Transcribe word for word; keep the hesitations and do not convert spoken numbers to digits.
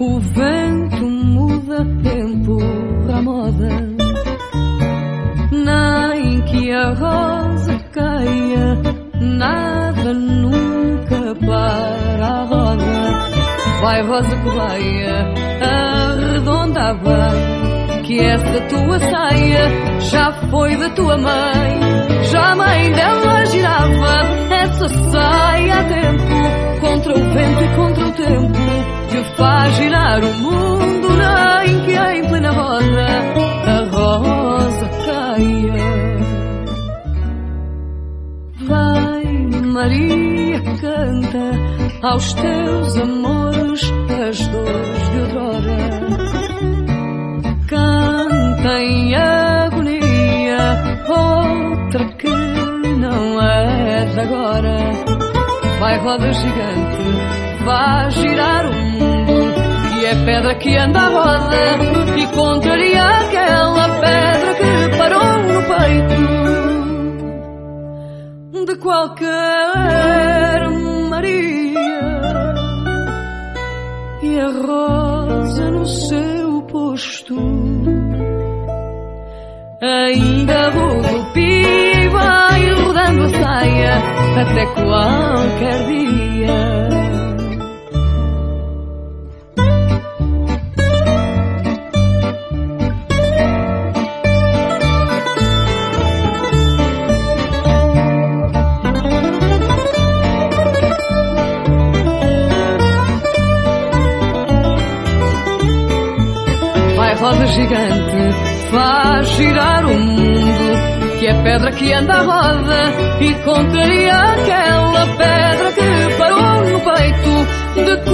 O vento muda, empurra a moda, nem que a rosa caia, nada nunca para a roda. Vai, rosa cobaia, arredondava, que essa tua saia já foi da tua mãe, já a mãe dela girava essa saia a tempo, contra o vento e contra o tempo, que faz girar o mundo, nem que em plena roda a rosa caia. Vai, Maria, canta aos teus amores as dores de outrora, canta em agonia outra que não é de agora. Vai, roda gigante, vai girar o mundo, que é pedra que anda à roda e contraria aquela pedra que parou no peito de qualquer Maria, e a rosa no seu posto ainda rodopia e vai rodando a saia até qualquer dia. Roda gigante, faz girar o mundo, que é pedra que anda à roda e contraria aquela pedra que parou no peito de